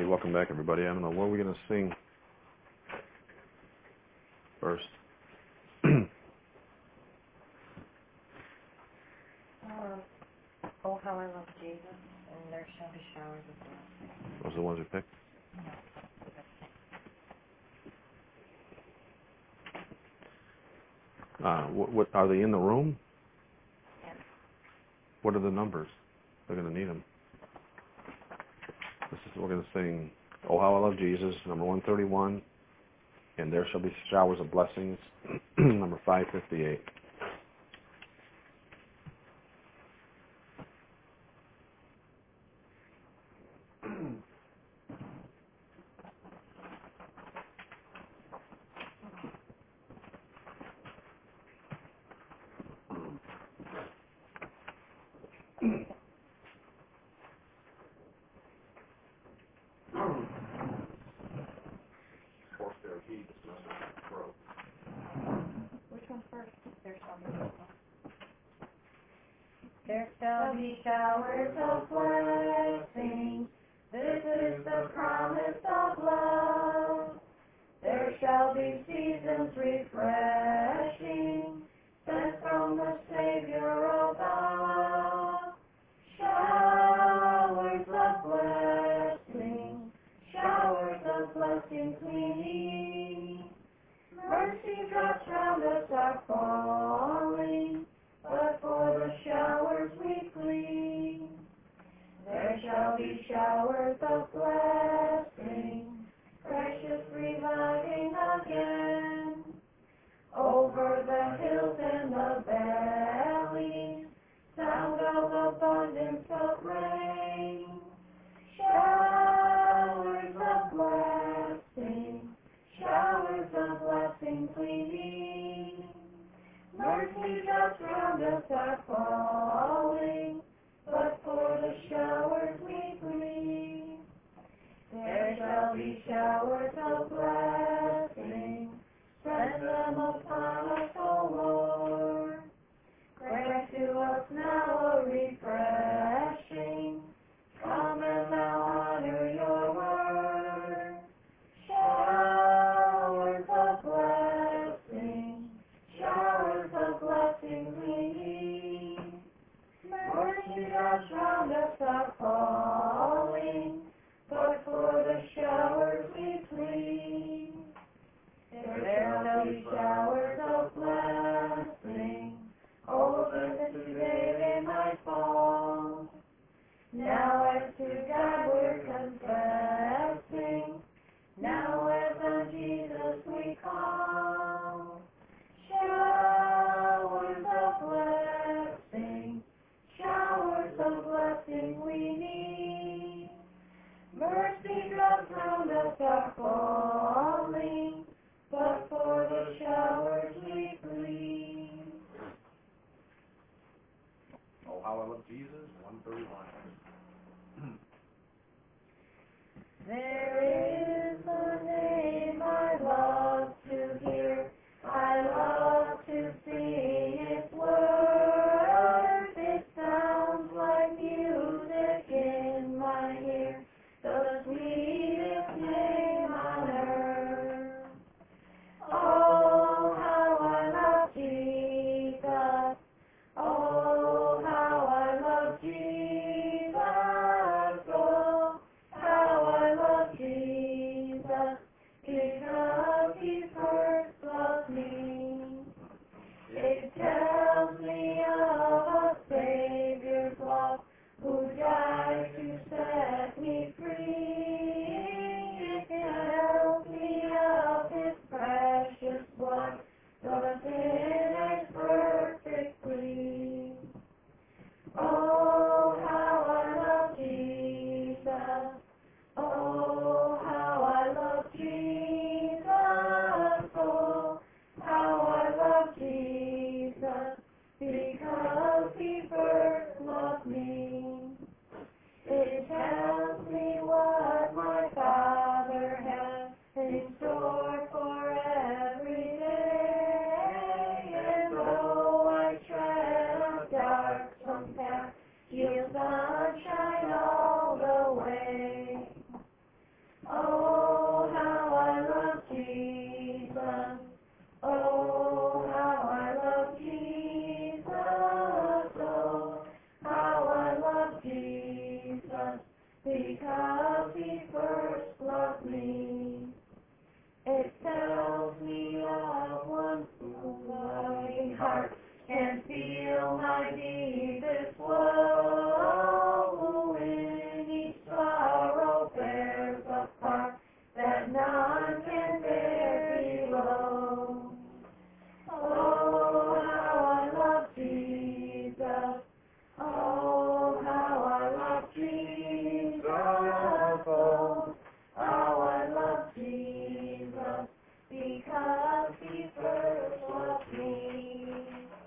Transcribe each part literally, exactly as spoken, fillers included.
Alrighty, welcome back, everybody. I don't know what we're going to sing first. um, oh, how I love Jesus, and there shall be showers of blessing. Those are the ones you picked? Uh, what, what are they in the room? Yes. What are the numbers? They're going to need them. This is we're going to sing. Oh, how I love Jesus, number one thirty-one, and there shall be showers of blessings, number five fifty-eight. Which one's first? There shall be showers. There shall be showers of blessing. This is the promise of love. There shall be seasons refreshing, sent from the Savior above. Showers of blessing, showers of blessing cleaning. Mercy drops round us are falling, but for the showers we cling. There shall be showers of blessing, precious reviving again. Over the hills and the valleys, sound of abundance of rain. Showers of blessing, showers of blessing cleaning. Mercy drops round us are falling, but for the showers we cling. There shall be showers of blessing, spread them upon us, O Lord. Grant to us now a refreshing, come and now honor your word. Showers of blessing, showers of blessing cleaning. Mercy drops round us are falling, but for the showers we cling. There shall be showers of blessing, over that today they might fall. Now as to God we're confessing, now as on Jesus we call. Showers of blessing, showers of blessing we need. Mercy drops round us are falling, but for the showers because he first loved me.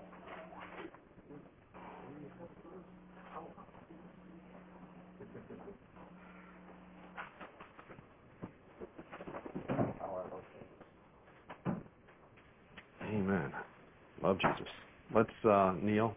Amen. Love Jesus. Let's uh, kneel.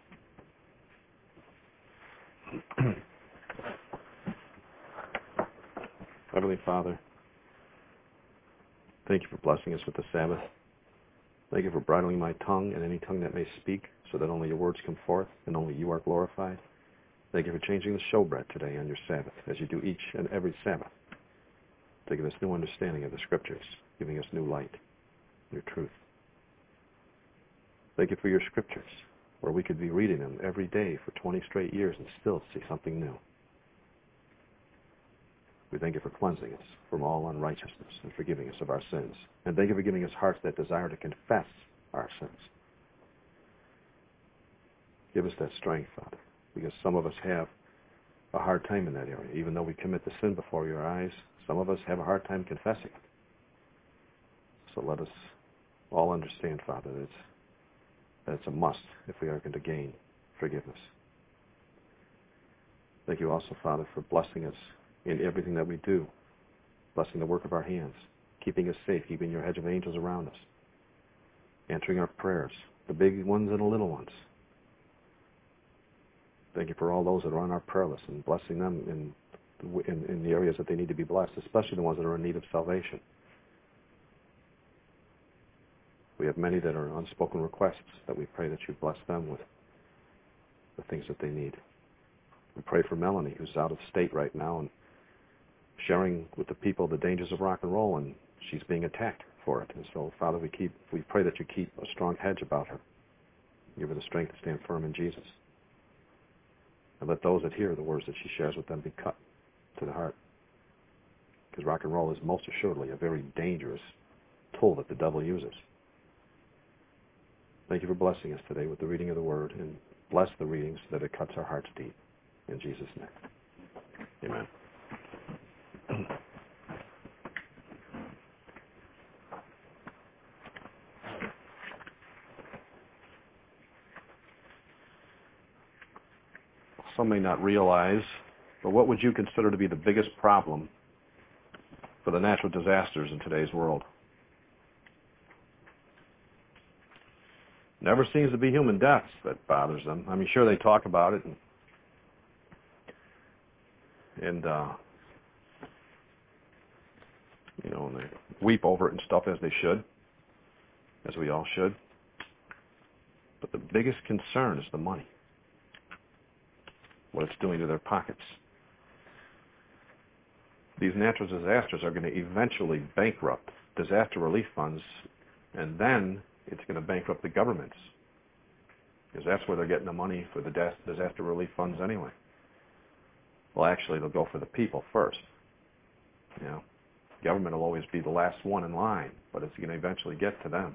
Heavenly Father, thank you for blessing us with the Sabbath. Thank you for bridling my tongue and any tongue that may speak, so that only your words come forth and only you are glorified. Thank you for changing the showbread today on your Sabbath, as you do each and every Sabbath, to give us new understanding of the Scriptures, giving us new light, your truth. Thank you for your Scriptures, where we could be reading them every day for twenty straight years and still see something new. We thank you for cleansing us from all unrighteousness and forgiving us of our sins. And thank you for giving us hearts that desire to confess our sins. Give us that strength, Father, because some of us have a hard time in that area. Even though we commit the sin before your eyes, some of us have a hard time confessing it. So let us all understand, Father, that it's, that it's a must if we are going to gain forgiveness. Thank you also, Father, for blessing us in everything that we do, blessing the work of our hands, keeping us safe, keeping your hedge of angels around us, answering our prayers, the big ones and the little ones. Thank you for all those that are on our prayer list and blessing them in, in, in the areas that they need to be blessed, especially the ones that are in need of salvation. We have many that are unspoken requests that we pray that you bless them with the things that they need. We pray for Melanie, who's out of state right now and sharing with the people the dangers of rock and roll, and she's being attacked for it. And so, Father, we keep we pray that you keep a strong hedge about her. Give her the strength to stand firm in Jesus. And let those that hear the words that she shares with them be cut to the heart. Because rock and roll is most assuredly a very dangerous tool that the devil uses. Thank you for blessing us today with the reading of the Word, and bless the reading so that it cuts our hearts deep. In Jesus' name, amen. Some may not realize, but what would you consider to be the biggest problem for the natural disasters in today's world? Never seems to be human deaths that bothers them. I mean, sure, they talk about it and, and uh, you know, and they weep over it and stuff, as they should, as we all should. But the biggest concern is the money, what it's doing to their pockets. These natural disasters are going to eventually bankrupt disaster relief funds, and then it's going to bankrupt the governments, because that's where they're getting the money for the disaster relief funds anyway. Well, actually, they'll go for the people first. You know, government will always be the last one in line, but it's going to eventually get to them.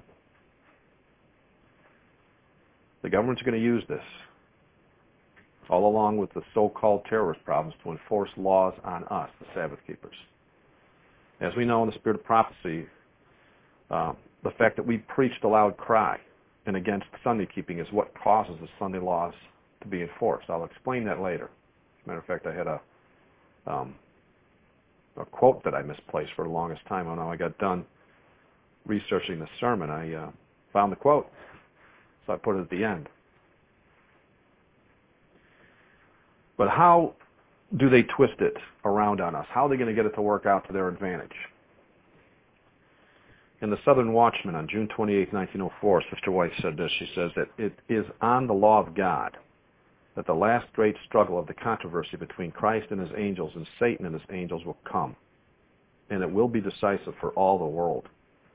The government's going to use this, all along with the so-called terrorist problems, to enforce laws on us, the Sabbath keepers. As we know in the spirit of prophecy, uh, the fact that we preached a loud cry and against Sunday keeping is what causes the Sunday laws to be enforced. I'll explain that later. As a matter of fact, I had a um, a quote that I misplaced for the longest time. When I got done researching the sermon, I uh, found the quote, so I put it at the end. But how do they twist it around on us? How are they going to get it to work out to their advantage? In the Southern Watchman on June twenty-eighth, nineteen oh four, Sister White said this. She says that it is on the law of God that the last great struggle of the controversy between Christ and his angels and Satan and his angels will come, and it will be decisive for all the world.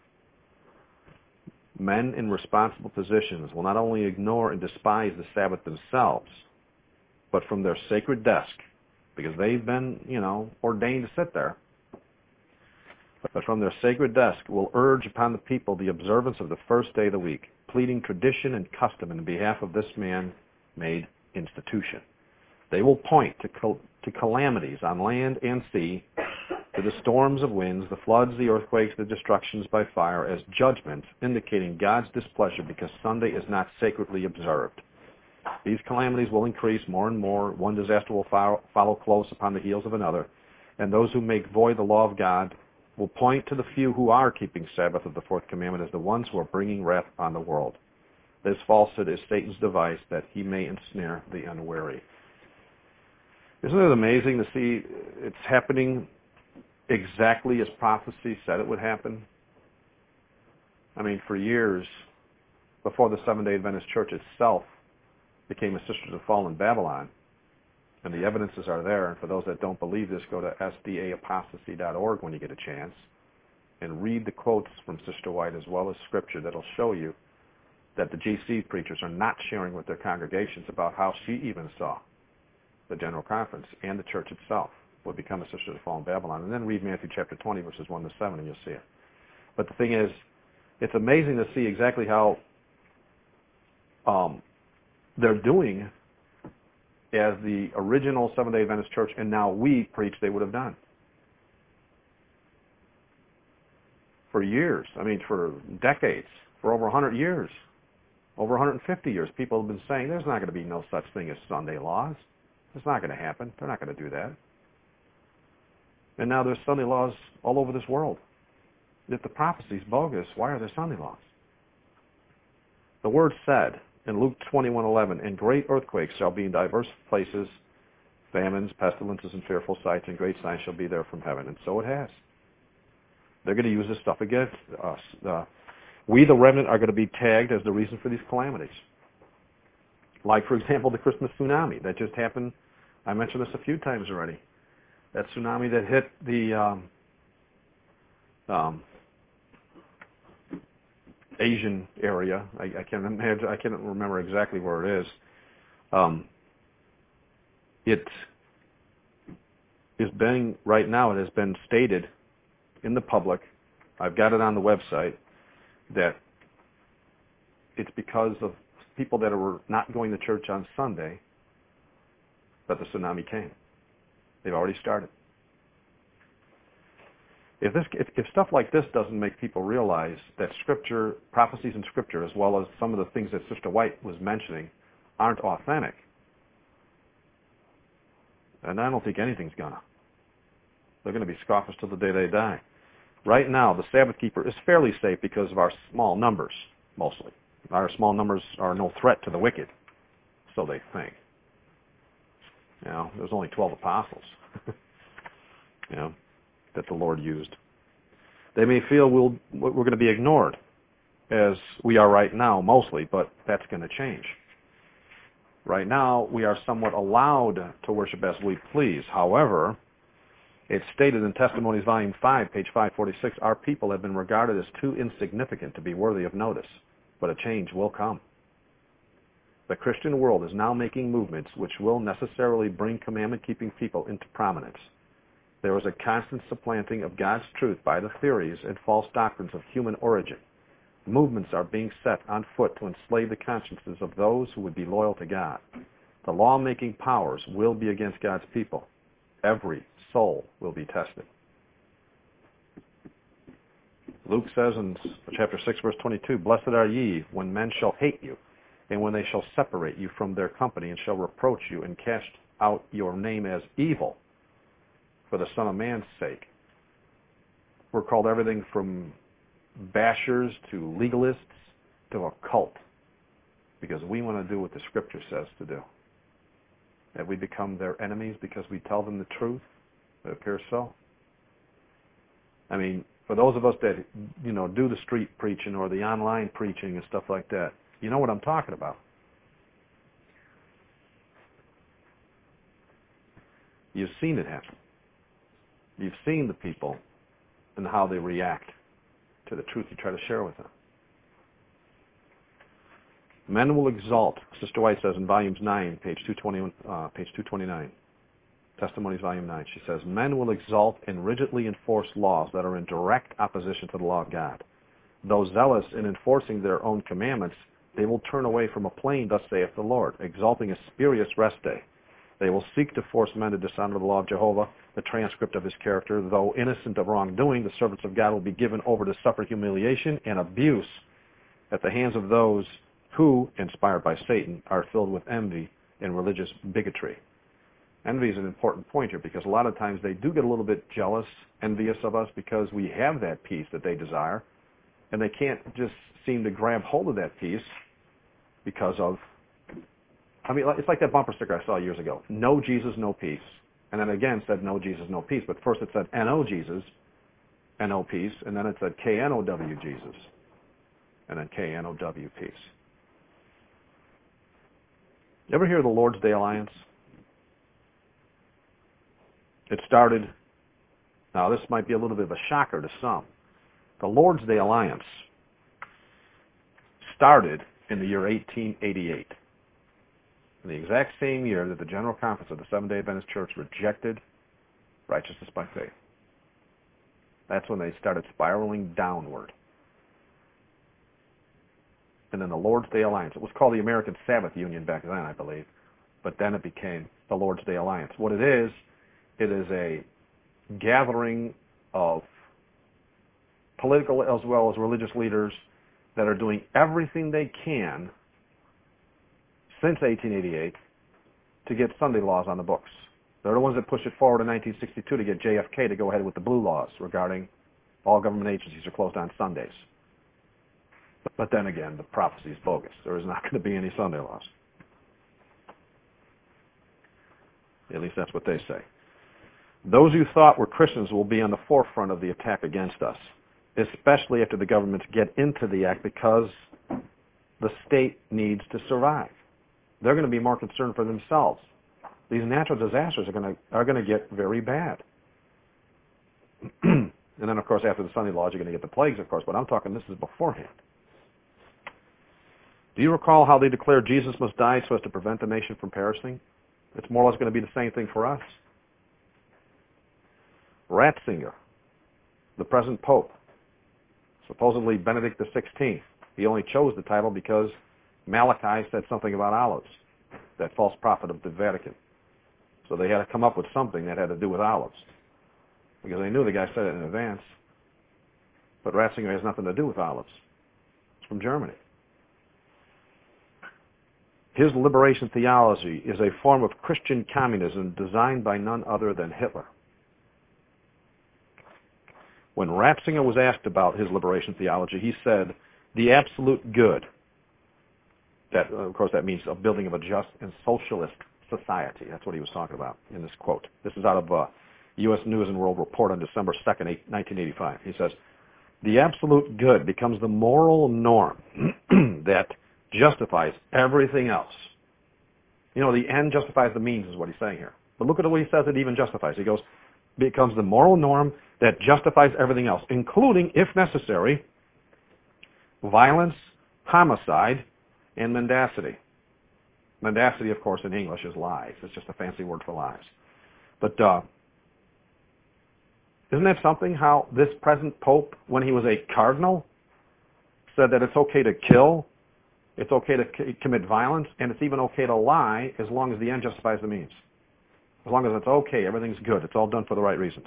Men in responsible positions will not only ignore and despise the Sabbath themselves, but from their sacred desk, because they've been, you know, ordained to sit there, but from their sacred desk will urge upon the people the observance of the first day of the week, pleading tradition and custom in behalf of this man-made institution. They will point to, cal- to calamities on land and sea to the storms of winds, the floods, the earthquakes, the destructions by fire as judgment, indicating God's displeasure because Sunday is not sacredly observed. These calamities will increase more and more. One disaster will follow, follow close upon the heels of another, and those who make void the law of God will point to the few who are keeping Sabbath of the fourth commandment as the ones who are bringing wrath upon the world. This falsehood is Satan's device that he may ensnare the unwary. Isn't it amazing to see it's happening exactly as prophecy said it would happen? I mean, for years, before the Seventh-day Adventist Church itself became a Sisters of Fallen Babylon, and the evidences are there, and for those that don't believe this, go to S D A apostasy dot org when you get a chance, and read the quotes from Sister White as well as Scripture that'll show you that the G C preachers are not sharing with their congregations about how she even saw the General Conference and the church itself would become a Sister of the Fallen Babylon. And then read Matthew chapter twenty, verses one to seven, and you'll see it. But the thing is, it's amazing to see exactly how um, they're doing as the original Seventh-day Adventist Church and now we preach they would have done. For years, I mean for decades, for over one hundred years, over one hundred fifty years, people have been saying there's not going to be no such thing as Sunday laws. It's not going to happen. They're not going to do that. And now there's Sunday laws all over this world. If the prophecy's bogus, why are there Sunday laws? The word said in Luke twenty-one eleven, and great earthquakes shall be in diverse places, famines, pestilences, and fearful sights, and great signs shall be there from heaven. And so it has. They're going to use this stuff against us. Uh, we, the remnant, are going to be tagged as the reason for these calamities. Like, for example, the Christmas tsunami that just happened. I mentioned this a few times already. That tsunami that hit the um, um, Asian area. I, I can't imagine. I can't remember exactly where it is. Um, it is being right now. It has been stated in the public. I've got it on the website that it's because of people that were not going to church on Sunday that the tsunami came. They've already started. If, this, if, if stuff like this doesn't make people realize that Scripture, prophecies in Scripture, as well as some of the things that Sister White was mentioning, aren't authentic, then I don't think anything's gonna. They're going to be scoffers till the day they die. Right now, the Sabbath keeper is fairly safe because of our small numbers, mostly. Our small numbers are no threat to the wicked, so they think. You know, there's only twelve apostles, you know, that the Lord used. They may feel we'll, we're going to be ignored, as we are right now, mostly, but that's going to change. Right now, we are somewhat allowed to worship as we please. However, it's stated in Testimonies, Volume five, page five forty-six, our people have been regarded as too insignificant to be worthy of notice, but a change will come. The Christian world is now making movements which will necessarily bring commandment-keeping people into prominence. There is a constant supplanting of God's truth by the theories and false doctrines of human origin. Movements are being set on foot to enslave the consciences of those who would be loyal to God. The law-making powers will be against God's people. Every soul will be tested. Luke says in chapter six, verse twenty-two, blessed are ye when men shall hate you, and when they shall separate you from their company, and shall reproach you, and cast out your name as evil for the Son of Man's sake. We're called everything from bashers to legalists to a cult, because we want to do what the Scripture says to do. That we become their enemies because we tell them the truth? It appears so. I mean, for those of us that, you know, do the street preaching or the online preaching and stuff like that, you know what I'm talking about. You've seen it happen. You've seen the people and how they react to the truth you try to share with them. Men will exalt, Sister White says in volumes nine, page two twenty, uh, page two twenty-nine, Testimonies, volume nine. She says, men will exalt and rigidly enforce laws that are in direct opposition to the law of God. Though zealous in enforcing their own commandments, they will turn away from a plain, thus saith the Lord, exalting a spurious rest day, They will seek to force men to dishonor the law of Jehovah, the transcript of his character. Though innocent of wrongdoing, the servants of God will be given over to suffer humiliation and abuse at the hands of those who, inspired by Satan, are filled with envy and religious bigotry. Envy is an important point here because a lot of times they do get a little bit jealous, envious of us because we have that peace that they desire, and they can't just seem to grab hold of that peace because of, I mean, it's like that bumper sticker I saw years ago. No Jesus, no peace. And then again said no Jesus, no peace. But first it said N O Jesus, N O peace, and then it said K N O W Jesus, and then K N O W peace. You ever hear of the Lord's Day Alliance? It started, now this might be a little bit of a shocker to some. The Lord's Day Alliance started in the year eighteen eighty-eight. In the exact same year that the General Conference of the Seventh-day Adventist Church rejected righteousness by faith. That's when they started spiraling downward. And then the Lord's Day Alliance. It was called the American Sabbath Union back then, I believe. But then it became the Lord's Day Alliance. What it is, it is a gathering of political as well as religious leaders that are doing everything they can since eighteen eighty-eight to get Sunday laws on the books. They're the ones that pushed it forward in nineteen sixty-two to get J F K to go ahead with the blue laws regarding all government agencies are closed on Sundays. But then again, the prophecy is bogus. There is not going to be any Sunday laws. At least that's what they say. Those who thought were Christians will be on the forefront of the attack against us, especially after the governments get into the act because the state needs to survive. They're going to be more concerned for themselves. These natural disasters are going to are going to get very bad. And then, of course, after the Sunday laws, you're going to get the plagues, of course, but I'm talking this is beforehand. Do you recall how they declared Jesus must die so as to prevent the nation from perishing? It's more or less going to be the same thing for us. Ratzinger, the present Pope, supposedly Benedict the sixteenth, he only chose the title because Malachi said something about olives, that false prophet of the Vatican. So they had to come up with something that had to do with olives, because they knew the guy said it in advance. But Ratzinger has nothing to do with olives. It's from Germany. His liberation theology is a form of Christian communism designed by none other than Hitler. When Ratzinger was asked about his liberation theology, he said, the absolute good, that, of course, that means a building of a just and socialist society. That's what he was talking about in this quote. This is out of uh, U S News and World Report on December second, nineteen eighty-five. He says, the absolute good becomes the moral norm that justifies everything else. You know, the end justifies the means is what he's saying here. But look at the way he says it even justifies. He goes, becomes the moral norm that justifies everything else, including, if necessary, violence, homicide, and mendacity. Mendacity, of course, in English is lies. It's just a fancy word for lies. But uh, isn't that something how this present Pope, when he was a cardinal, said that it's okay to kill, it's okay to c- commit violence, and it's even okay to lie as long as the end justifies the means. As long as it's okay, everything's good. It's all done for the right reasons.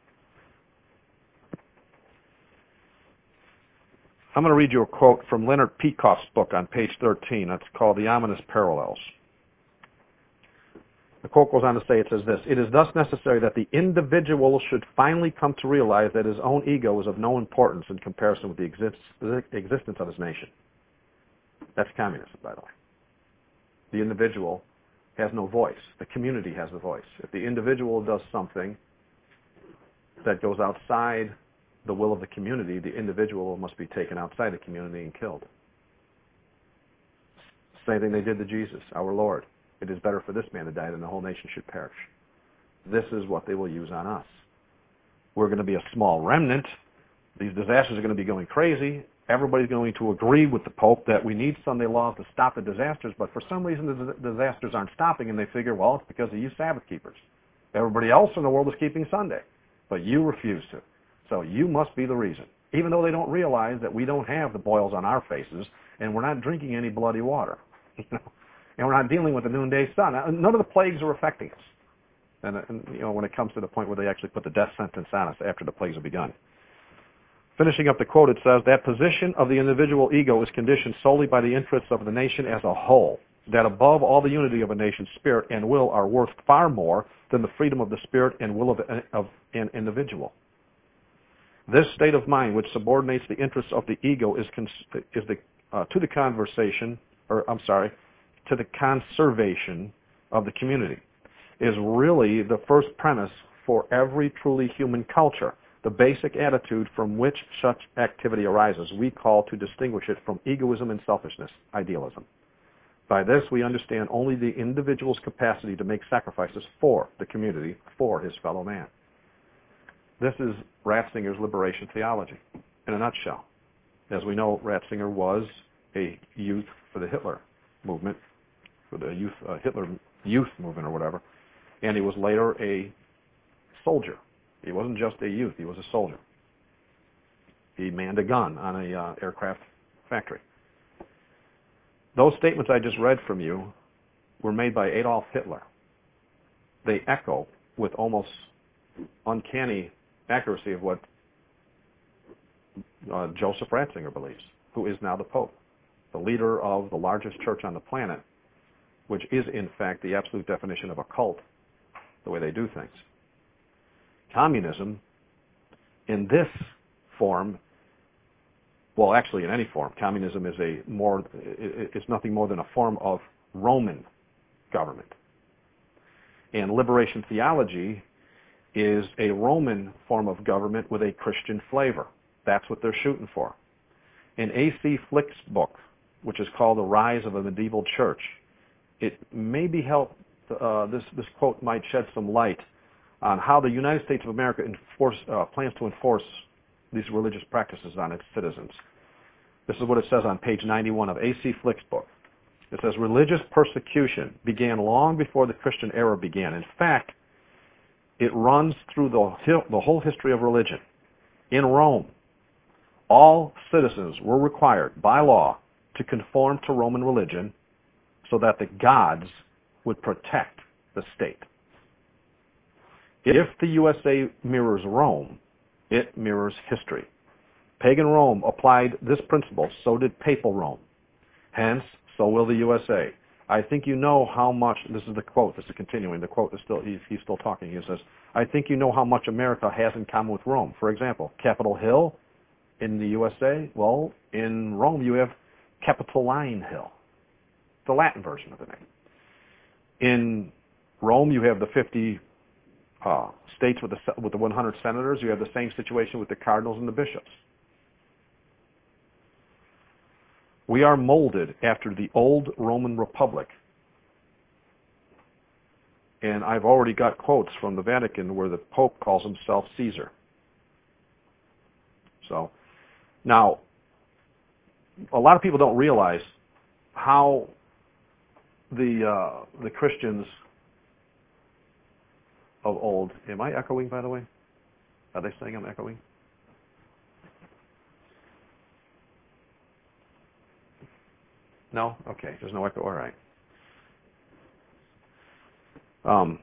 I'm going to read you a quote from Leonard Peikoff's book on page thirteen. That's called The Ominous Parallels. The quote goes on to say, it says this, it is thus necessary that the individual should finally come to realize that his own ego is of no importance in comparison with the exist- the existence of his nation. That's communism, by the way. The individual has no voice. The community has the voice. If the individual does something that goes outside the will of the community, the individual must be taken outside the community and killed. Same thing they did to Jesus, our Lord. It is better for this man to die than the whole nation should perish. This is what they will use on us. We're going to be a small remnant. These disasters are going to be going crazy. Everybody's going to agree with the Pope that we need Sunday laws to stop the disasters, but for some reason the disasters aren't stopping, and they figure, well, it's because of you Sabbath keepers. Everybody else in the world is keeping Sunday, but you refuse to. So you must be the reason, even though they don't realize that we don't have the boils on our faces and we're not drinking any bloody water. And we're not dealing with the noonday sun. None of the plagues are affecting us. And, and you know, when it comes to the point where they actually put the death sentence on us after the plagues have begun. Finishing up the quote, it says, that position of the individual ego is conditioned solely by the interests of the nation as a whole, that above all the unity of a nation's spirit and will are worth far more than the freedom of the spirit and will of, of an individual. This state of mind, which subordinates the interests of the ego, is, cons- is the, uh, to the conversation, or I'm sorry, to the conservation of the community, is really the first premise for every truly human culture. The basic attitude from which such activity arises, we call to distinguish it from egoism and selfishness, idealism. By this, we understand only the individual's capacity to make sacrifices for the community, for his fellow man. This is Ratzinger's liberation theology in a nutshell. As we know, Ratzinger was a youth for the Hitler movement, for the youth uh, Hitler youth movement or whatever, and he was later a soldier. He wasn't just a youth, he was a soldier. He manned a gun on a uh, aircraft factory. Those statements I just read from you were made by Adolf Hitler. They echo with almost uncanny accuracy of what uh, Joseph Ratzinger believes, who is now the Pope, the leader of the largest church on the planet, which is in fact the absolute definition of a cult, the way they do things. Communism, in this form, well, actually in any form, communism is a more, it's nothing more than a form of Roman government. And liberation theology is a Roman form of government with a Christian flavor. That's what they're shooting for. In A C Flick's book, which is called The Rise of a Medieval Church, it may be helped, uh, this, this quote might shed some light on how the United States of America enforce, uh, plans to enforce these religious practices on its citizens. This is what it says on page ninety-one of A C Flick's book. It says, religious persecution began long before the Christian era began. In fact, it runs through the, the whole history of religion. In Rome, all citizens were required by law to conform to Roman religion so that the gods would protect the state. If the U S A mirrors Rome, it mirrors history. Pagan Rome applied this principle, so did Papal Rome. Hence, so will the U S A. I think you know how much, this is the quote, this is continuing, the quote is still, he's, he's still talking. He says, I think you know how much America has in common with Rome. For example, Capitol Hill in the U S A, well, in Rome you have Capitoline Hill, the Latin version of the name. In Rome you have the fifty uh, states with the, with the one hundred senators. You have the same situation with the cardinals and the bishops. We are molded after the old Roman Republic. And I've already got quotes from the Vatican where the Pope calls himself Caesar. So, now, a lot of people don't realize how the uh, the Christians of old, am I echoing, by the way? Are they saying I'm echoing? No? Okay, there's no echo. All right. Um,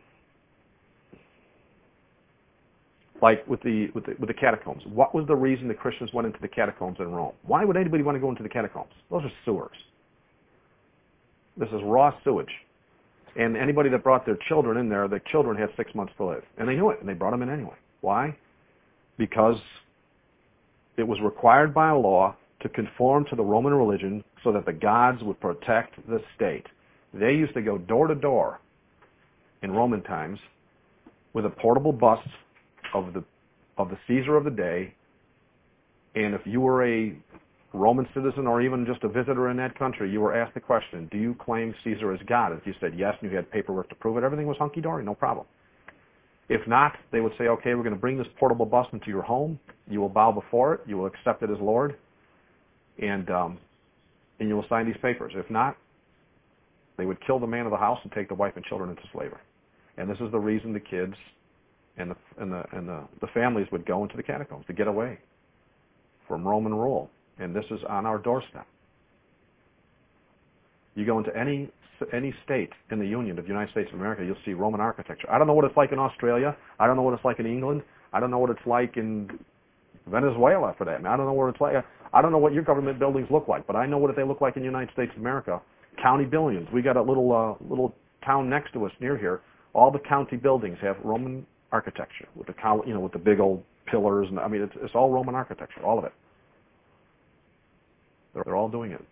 like with the, with the with the catacombs. What was the reason the Christians went into the catacombs in Rome? Why would anybody want to go into the catacombs? Those are sewers. This is raw sewage. And anybody that brought their children in there, the children had six months to live. And they knew it, and they brought them in anyway. Why? Because it was required by law to conform to the Roman religion so that the gods would protect the state. They used to go door to door in Roman times with a portable bust of the of the Caesar of the day, and if you were a Roman citizen or even just a visitor in that country, you were asked the question, do you claim Caesar as God? If you said yes and you had paperwork to prove it, everything was hunky-dory, no problem. If not, they would say, okay, we're going to bring this portable bust into your home. You will bow before it. You will accept it as Lord. And um, and you will sign these papers. If not, they would kill the man of the house and take the wife and children into slavery. And this is the reason the kids and the and the and the, the families would go into the catacombs to get away from Roman rule. And this is on our doorstep. You go into any any state in the Union of the United States of America, you'll see Roman architecture. I don't know what it's like in Australia. I don't know what it's like in England. I don't know what it's like in Venezuela, for that matter. I don't know what it's like. I don't know what your government buildings look like, but I know what they look like in the United States of America. County buildings. We got a little uh, little town next to us near here. All the county buildings have Roman architecture with the col- you know with the big old pillars, and I mean it's, it's all Roman architecture, all of it. They're, they're all doing it.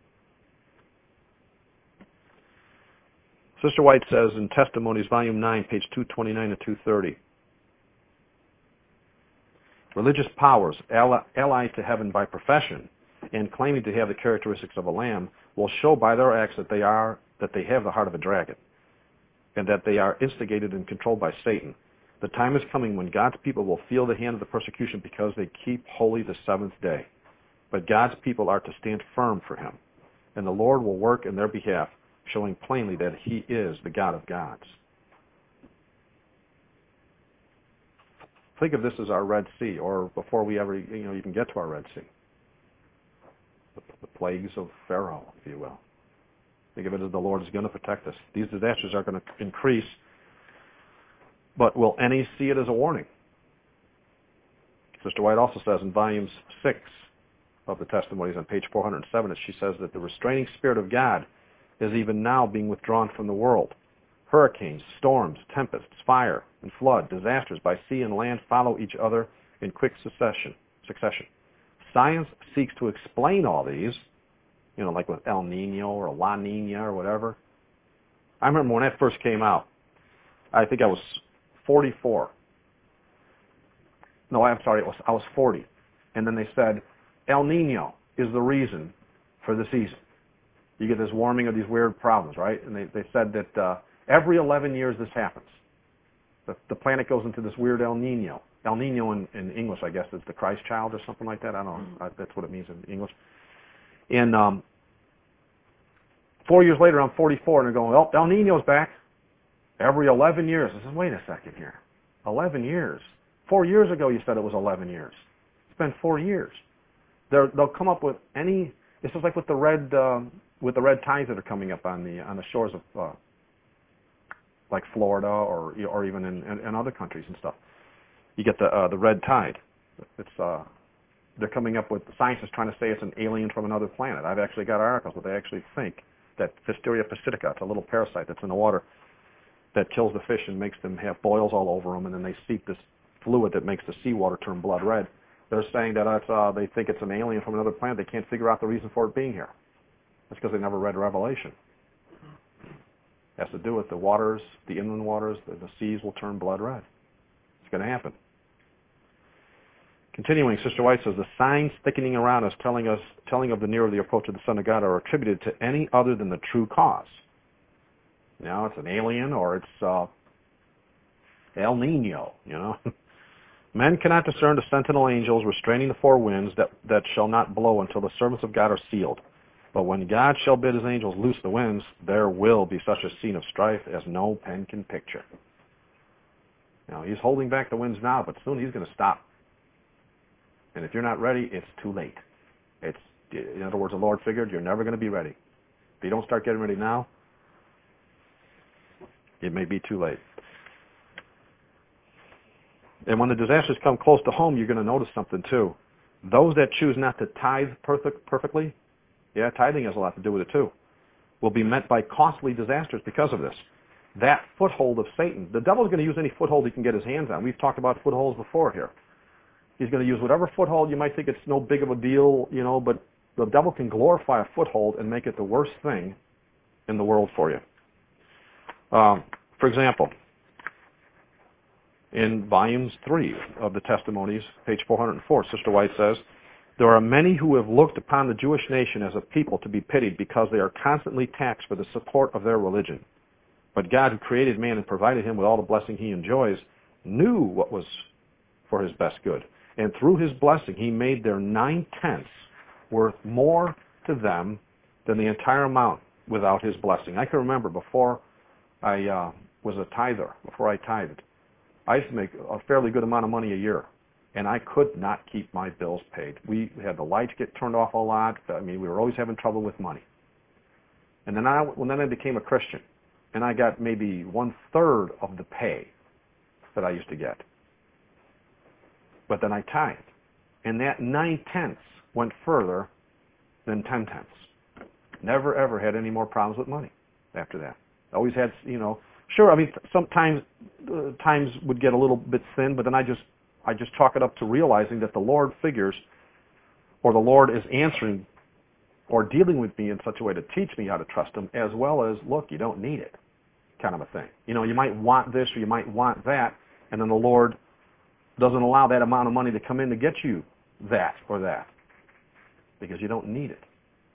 Sister White says in Testimonies, Volume nine, page two twenty-nine to two thirty, religious powers, allied to heaven by profession and claiming to have the characteristics of a lamb, will show by their acts that they are that they have the heart of a dragon, and that they are instigated and controlled by Satan. The time is coming when God's people will feel the hand of the persecution because they keep holy the seventh day. But God's people are to stand firm for him, and the Lord will work in their behalf, showing plainly that he is the God of gods. Think of this as our Red Sea, or before we ever you know, even get to our Red Sea. The, the plagues of Pharaoh, if you will. Think of it as the Lord is going to protect us. These disasters are going to increase, but will any see it as a warning? Sister White also says in volumes six of the Testimonies on page four hundred seven, she says that the restraining spirit of God is even now being withdrawn from the world. Hurricanes, storms, tempests, fire, and flood, disasters by sea and land follow each other in quick succession. succession. Science seeks to explain all these, you know, like with El Nino or La Nina or whatever. I remember when that first came out, I think I was forty-four. No, I'm sorry, it was, I was forty. And then they said, El Nino is the reason for the season. You get this warming of these weird problems, right? And they, they said that uh, every eleven years this happens. The, the planet goes into this weird El Nino. El Nino in, in English, I guess, is the Christ child or something like that. I don't know. Uh, that's what it means in English. And um, four years later, I'm forty-four, and they're going, oh, El Nino's back. Every eleven years. I said, wait a second here. eleven years. Four years ago, you said it was eleven years. It's been four years. They're, they'll come up with any. This is like with the red, um, with the red tides that are coming up on the on the shores of, uh, like Florida or or even in, in, in other countries and stuff. You get the uh, the red tide. It's uh, they're coming up with scientists trying to say it's an alien from another planet. I've actually got articles where they actually think that Pfisteria pacifica, it's a little parasite that's in the water that kills the fish and makes them have boils all over them, and then they seep this fluid that makes the seawater turn blood red. They're saying that it's, uh, they think it's an alien from another planet. They can't figure out the reason for it being here. That's because they never read Revelation. It has to do with the waters, the inland waters, the, the seas will turn blood red. It's going to happen. Continuing, Sister White says, the signs thickening around us telling us, telling of the near of the approach of the Son of God are attributed to any other than the true cause. Now, it's an alien or it's uh, El Nino, you know. Men cannot discern the sentinel angels restraining the four winds that, that shall not blow until the servants of God are sealed. But when God shall bid his angels loose the winds, there will be such a scene of strife as no pen can picture. Now, he's holding back the winds now, but soon he's going to stop. And if you're not ready, it's too late. It's, in other words, the Lord figured you're never going to be ready. If you don't start getting ready now, it may be too late. And when the disasters come close to home, you're going to notice something too. Those that choose not to tithe perfect, perfectly, yeah, tithing has a lot to do with it too, will be met by costly disasters because of this. That foothold of Satan, the devil's going to use any foothold he can get his hands on. We've talked about footholds before here. He's going to use whatever foothold you might think it's no big of a deal, you know, but the devil can glorify a foothold and make it the worst thing in the world for you. Um, for example, in volumes three of the Testimonies, page four hundred four, Sister White says, there are many who have looked upon the Jewish nation as a people to be pitied because they are constantly taxed for the support of their religion. But God, who created man and provided him with all the blessing he enjoys, knew what was for his best good. And through his blessing, he made their nine-tenths worth more to them than the entire amount without his blessing. I can remember before I uh, was a tither, before I tithed, I used to make a fairly good amount of money a year, and I could not keep my bills paid. We had the lights get turned off a lot. I mean, we were always having trouble with money. And then I, when then I became a Christian, and I got maybe one-third of the pay that I used to get. But then I tithed. And that nine-tenths went further than ten-tenths. Never, ever had any more problems with money after that. Always had, you know, sure, I mean, sometimes uh, times would get a little bit thin, but then I just, I just chalk it up to realizing that the Lord figures, or the Lord is answering or dealing with me in such a way to teach me how to trust Him, as well as, look, you don't need it, kind of a thing. You know, you might want this or you might want that, and then the Lord doesn't allow that amount of money to come in to get you that or that, because you don't need it.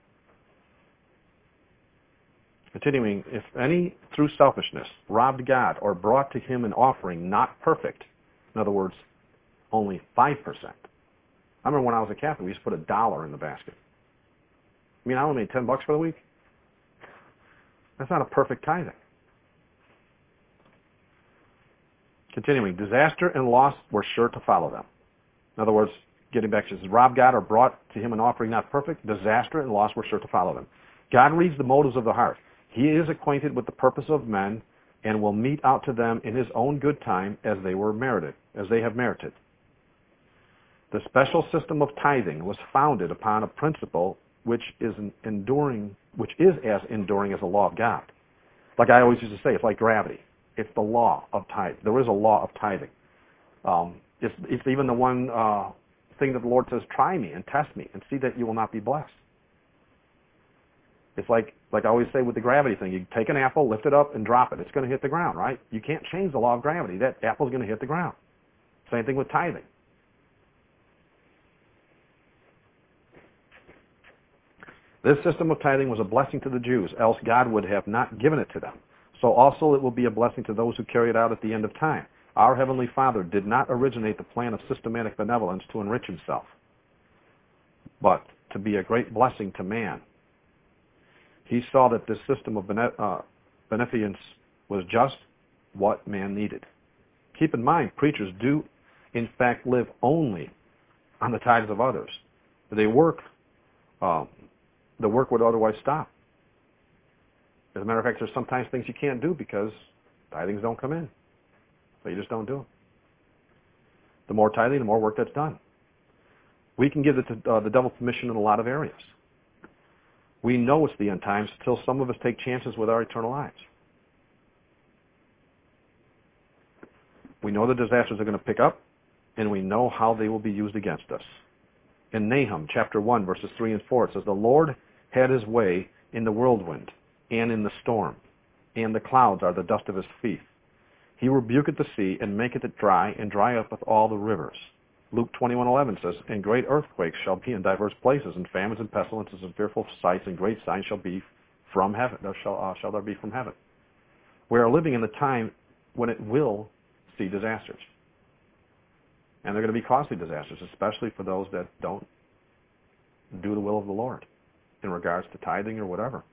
Continuing, if any through selfishness robbed God or brought to Him an offering not perfect, in other words, only five percent. I remember when I was a Catholic, we used to put a dollar in the basket. I mean, I only made ten bucks for the week. That's not a perfect tithing. Continuing, disaster and loss were sure to follow them. In other words, getting back to this, robbed God or brought to Him an offering not perfect, disaster and loss were sure to follow them. God reads the motives of the heart. He is acquainted with the purpose of men and will mete out to them in His own good time as they were merited, as they have merited. The special system of tithing was founded upon a principle which is enduring, which is as enduring as the law of God. Like I always used to say, it's like gravity. It's the law of tithing. There is a law of tithing. Um, it's, it's even the one uh, thing that the Lord says, try me and test me and see that you will not be blessed. It's like, like I always say with the gravity thing, you take an apple, lift it up, and drop it. It's going to hit the ground, right? You can't change the law of gravity. That apple's going to hit the ground. Same thing with tithing. This system of tithing was a blessing to the Jews, else God would have not given it to them. So also it will be a blessing to those who carry it out at the end of time. Our Heavenly Father did not originate the plan of systematic benevolence to enrich Himself, but to be a great blessing to man. He saw that this system of bene- uh, beneficence was just what man needed. Keep in mind, preachers do, in fact, live only on the tithes of others. They work, um, the work would otherwise stop. As a matter of fact, there's sometimes things you can't do because tithings don't come in. So you just don't do them. The more tithing, the more work that's done. We can give the, uh, the devil permission in a lot of areas. We know it's the end times until some of us take chances with our eternal lives. We know the disasters are going to pick up, and we know how they will be used against us. In Nahum chapter one, verses three and four, it says, the Lord had His way in the whirlwind and in the storm, and the clouds are the dust of His feet. He rebuketh the sea and maketh it dry, and dry up with all the rivers. Luke twenty-one eleven says, and great earthquakes shall be in diverse places, and famines and pestilences and fearful sights, and great signs shall be from heaven. There shall, uh, shall there be from heaven. We are living in the time when it will see disasters. And they're going to be costly disasters, especially for those that don't do the will of the Lord in regards to tithing or whatever.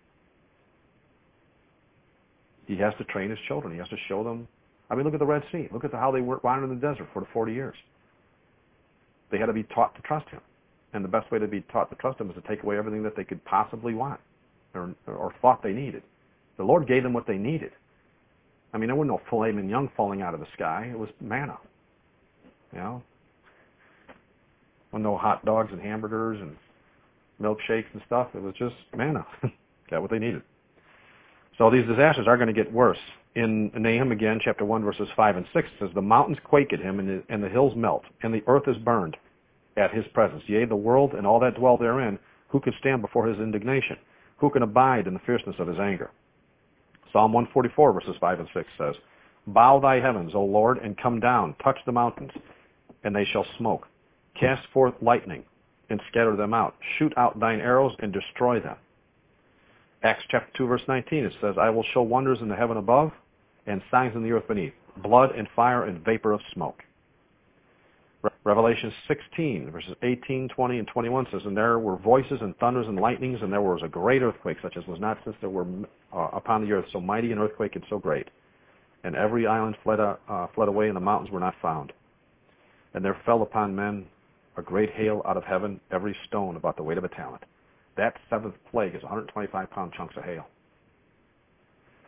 He has to train His children. He has to show them. I mean, look at the Red Sea. Look at the, how they wandered in the desert for forty years. They had to be taught to trust Him. And the best way to be taught to trust Him is to take away everything that they could possibly want or, or thought they needed. The Lord gave them what they needed. I mean, there wasn't no filet mignon falling out of the sky. It was manna. You know? There were no hot dogs and hamburgers and milkshakes and stuff. It was just manna. Got what they needed. So these disasters are going to get worse. In Nahum again, chapter one, verses five and six, it says, the mountains quake at Him, and the, and the hills melt, and the earth is burned at His presence. Yea, the world and all that dwell therein, who can stand before His indignation? Who can abide in the fierceness of His anger? Psalm one forty-four, verses five and six says, bow thy heavens, O Lord, and come down, touch the mountains, and they shall smoke. Cast forth lightning, and scatter them out. Shoot out thine arrows, and destroy them. Acts chapter two, verse nineteen, it says, I will show wonders in the heaven above, and signs in the earth beneath, blood and fire and vapor of smoke. Re- Revelation sixteen, verses eighteen, twenty, and twenty-one says, and there were voices and thunders and lightnings, and there was a great earthquake, such as was not since there were uh, upon the earth so mighty an earthquake and so great. And every island fled, uh, uh, fled away, and the mountains were not found. And there fell upon men a great hail out of heaven, every stone about the weight of a talent. That seventh plague is one hundred twenty-five pound chunks of hail.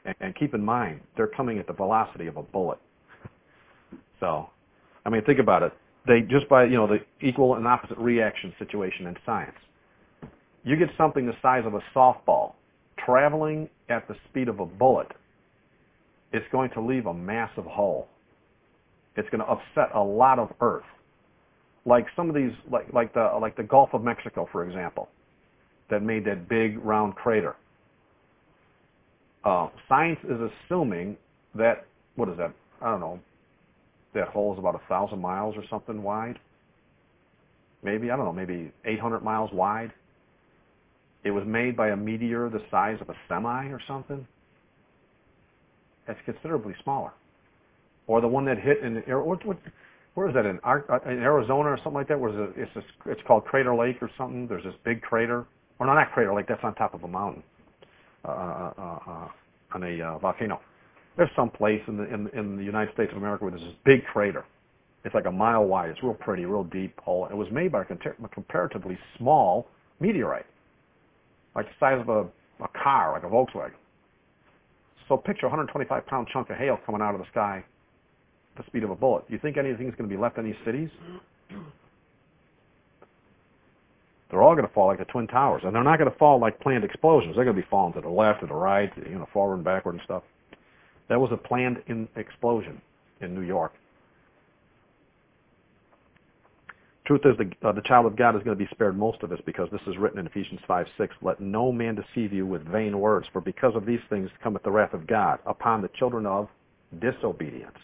And, and keep in mind, they're coming at the velocity of a bullet. So, I mean, think about it. They just by, you know, the equal and opposite reaction situation in science. You get something the size of a softball traveling at the speed of a bullet, it's going to leave a massive hole. It's going to upset a lot of Earth. Like some of these, like like the like the Gulf of Mexico, for example, that made that big round crater. Uh, science is assuming that, what is that? I don't know. That hole is about a thousand miles or something wide. Maybe, I don't know, maybe eight hundred miles wide. It was made by a meteor the size of a semi or something. That's considerably smaller. Or the one that hit in, what, what, where is that, in, in Arizona or something like that? Where it's, a, it's, a, it's called Crater Lake or something. There's this big crater. Or no, not Crater Lake, that's on top of a mountain. Uh, uh, uh, on a uh, volcano. There's some place in the, in, in the United States of America where there's this big crater. It's like a mile wide. It's real pretty, real deep hole. It was made by a, a comparatively small meteorite, like the size of a, a car, like a Volkswagen. So picture a one hundred twenty-five pound chunk of hail coming out of the sky at the speed of a bullet. Do you think anything's going to be left in these cities? They're all going to fall like the Twin Towers. And they're not going to fall like planned explosions. They're going to be falling to the left, to the right, you know, forward and backward and stuff. That was a planned in explosion in New York. Truth is, the, uh, the child of God is going to be spared most of this, because this is written in Ephesians five six. Let no man deceive you with vain words, for because of these things cometh the wrath of God upon the children of disobedience.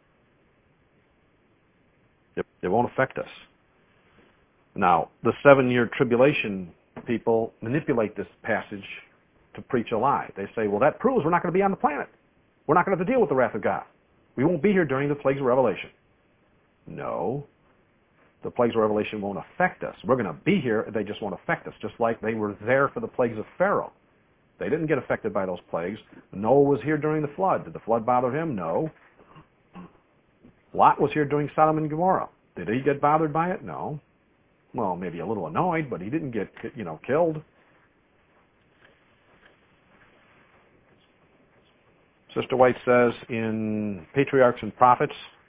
It, it won't affect us. Now, the seven-year tribulation people manipulate this passage to preach a lie. They say, well, that proves we're not going to be on the planet. We're not going to have to deal with the wrath of God. We won't be here during the plagues of Revelation. No. The plagues of Revelation won't affect us. We're going to be here, they just won't affect us, just like they were there for the plagues of Pharaoh. They didn't get affected by those plagues. Noah was here during the flood. Did the flood bother him? No. Lot was here during Sodom and Gomorrah. Did he get bothered by it? No. Well, maybe a little annoyed, but he didn't get, you know, killed. Sister White says in Patriarchs and Prophets,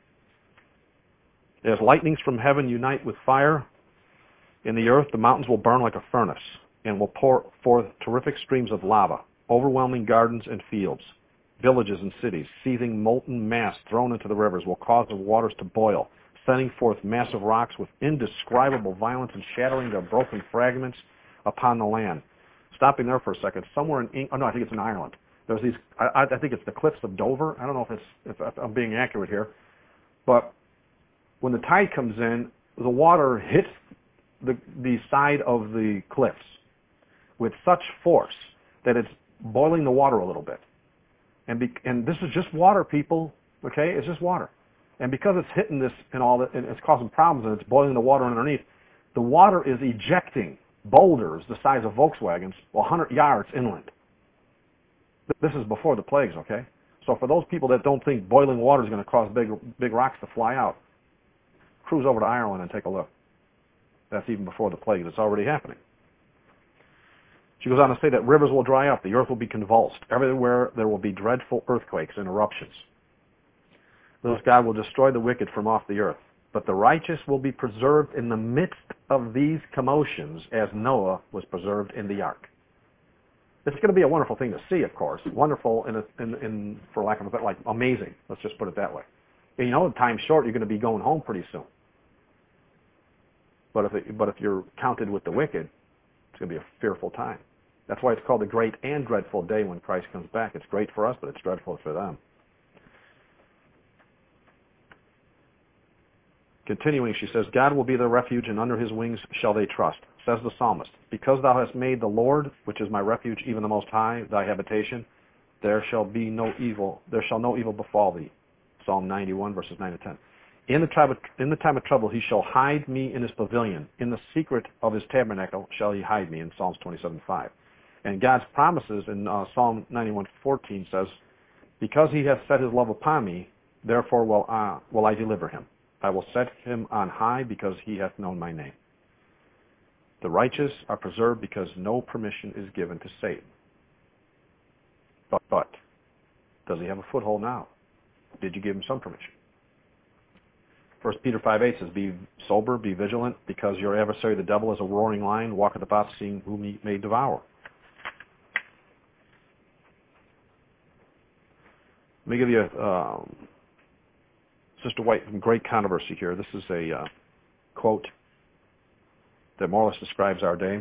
as lightnings from heaven unite with fire in the earth, the mountains will burn like a furnace and will pour forth terrific streams of lava, overwhelming gardens and fields, villages and cities. Seething molten mass thrown into the rivers will cause the waters to boil, sending forth massive rocks with indescribable violence and shattering their broken fragments upon the land. Stopping there for a second, somewhere in England, oh no, I think it's in Ireland. There's these, I, I think it's the cliffs of Dover. I don't know if it's, if I'm being accurate here, but when the tide comes in, the water hits the, the side of the cliffs with such force that it's boiling the water a little bit. And, be, and this is just water, people, okay? It's just water. And because it's hitting this and all that, and it's causing problems and it's boiling the water underneath, the water is ejecting boulders the size of Volkswagens one hundred yards inland. This is before the plagues, okay? So for those people that don't think boiling water is going to cause big, big rocks to fly out, cruise over to Ireland and take a look. That's even before the plague. It's already happening. She goes on to say that rivers will dry up, the earth will be convulsed. Everywhere there will be dreadful earthquakes and eruptions. Thus God will destroy the wicked from off the earth, but the righteous will be preserved in the midst of these commotions, as Noah was preserved in the ark. It's going to be a wonderful thing to see, of course. Wonderful, in, a, in, in for lack of a better, like amazing. Let's just put it that way. And you know, time's short. You're going to be going home pretty soon. But if it, but if you're counted with the wicked, it's going to be a fearful time. That's why it's called the great and dreadful day when Christ comes back. It's great for us, but it's dreadful for them. Continuing, she says, God will be their refuge, and under his wings shall they trust. Says the psalmist, because thou hast made the Lord, which is my refuge, even the Most High, thy habitation, there shall be no evil, there shall no evil befall thee. Psalm ninety-one, verses nine to ten. In the time of, in the time of trouble he shall hide me in his pavilion. In the secret of his tabernacle shall he hide me, in Psalms twenty-seven five. And God's promises in uh, Psalm ninety-one fourteen says, because he hath set his love upon me, therefore will, uh, will I deliver him. I will set him on high because he hath known my name. The righteous are preserved because no permission is given to Satan. But, but Does he have a foothold now? Did you give him some permission? First Peter five eight says, be sober, be vigilant, because your adversary, the devil, is a roaring lion, walketh about seeing whom he may devour. Let me give you a, um, Sister White, some great controversy here. This is a uh, quote that more or less describes our day.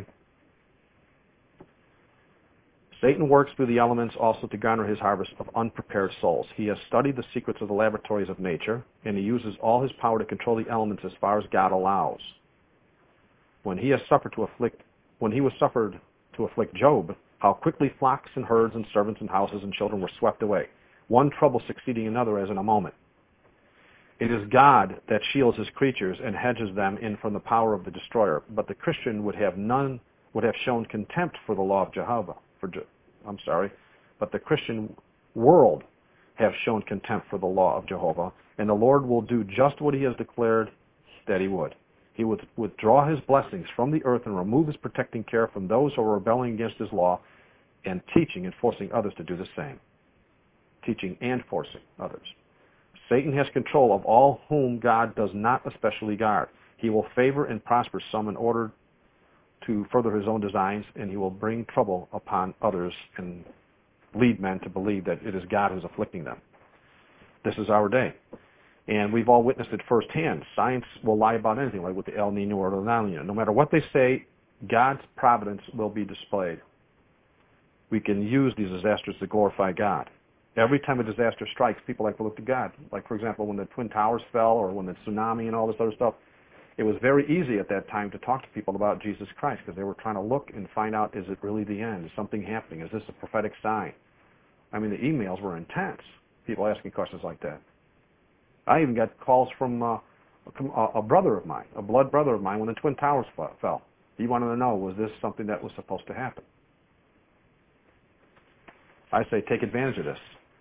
Satan works through the elements also to garner his harvest of unprepared souls. He has studied the secrets of the laboratories of nature, and he uses all his power to control the elements as far as God allows. When he has suffered to afflict, when he was suffered to afflict Job, how quickly flocks and herds and servants and houses and children were swept away, one trouble succeeding another as in a moment. It is God that shields his creatures and hedges them in from the power of the destroyer. But the Christian would have none, would have shown contempt for the law of Jehovah. For, I'm sorry, but the Christian world have shown contempt for the law of Jehovah, and the Lord will do just what he has declared that he would. He would withdraw his blessings from the earth and remove his protecting care from those who are rebelling against his law, and teaching and forcing others to do the same. Teaching and forcing others. Satan has control of all whom God does not especially guard. He will favor and prosper some in order to further his own designs, and he will bring trouble upon others and lead men to believe that it is God who's afflicting them. This is our day. And we've all witnessed it firsthand. Science will lie about anything, like with the El Nino or the La Nina. No matter what they say, God's providence will be displayed. We can use these disasters to glorify God. Every time a disaster strikes, people like to look to God. Like, for example, when the Twin Towers fell or when the tsunami and all this other stuff, it was very easy at that time to talk to people about Jesus Christ because they were trying to look and find out, is it really the end? Is something happening? Is this a prophetic sign? I mean, the emails were intense, people asking questions like that. I even got calls from uh, a, a brother of mine, a blood brother of mine, when the Twin Towers fell. He wanted to know, was this something that was supposed to happen? I say, take advantage of this.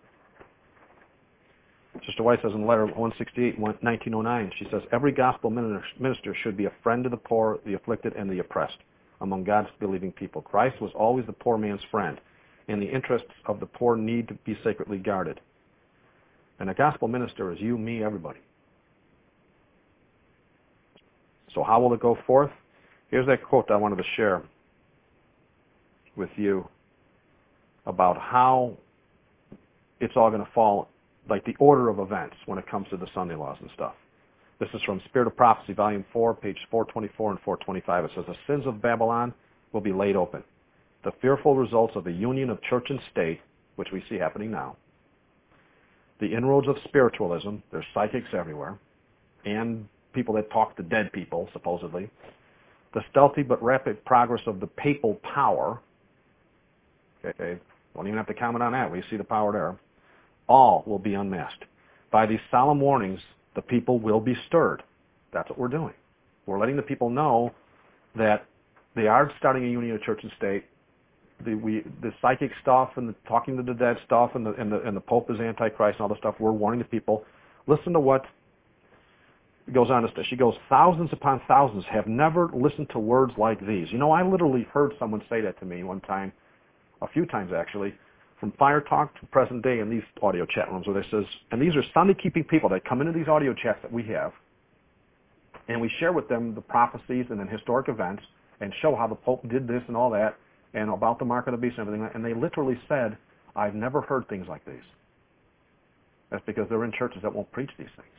Sister White says in letter one sixty-eight, nineteen oh nine, she says, every gospel minister should be a friend to the poor, the afflicted, and the oppressed among God's believing people. Christ was always the poor man's friend, and the interests of the poor need to be sacredly guarded. And a gospel minister is you, me, everybody. So how will it go forth? Here's that quote I wanted to share with you about how it's all going to fall, like the order of events when it comes to the Sunday laws and stuff. This is from Spirit of Prophecy, Volume four, page four twenty-four and four twenty-five. It says, the sins of Babylon will be laid open. The fearful results of the union of church and state, which we see happening now. The inroads of spiritualism, there's psychics everywhere, and people that talk to dead people, supposedly. The stealthy but rapid progress of the papal power. Okay, don't even have to comment on that. We see the power there. All will be unmasked. By these solemn warnings, the people will be stirred. That's what we're doing. We're letting the people know that they are starting a union of church and state. The, we, the psychic stuff and the talking to the dead stuff and the, and the, and the Pope is Antichrist and all this stuff, we're warning the people. Listen to what goes on to say. She goes, thousands upon thousands have never listened to words like these. You know, I literally heard someone say that to me one time, a few times actually, from Fire Talk to present day in these audio chat rooms where they says, and these are Sunday-keeping people that come into these audio chats that we have, and we share with them the prophecies and then historic events and show how the Pope did this and all that and about the mark of the beast and everything. And they literally said, I've never heard things like these. That's because they're in churches that won't preach these things.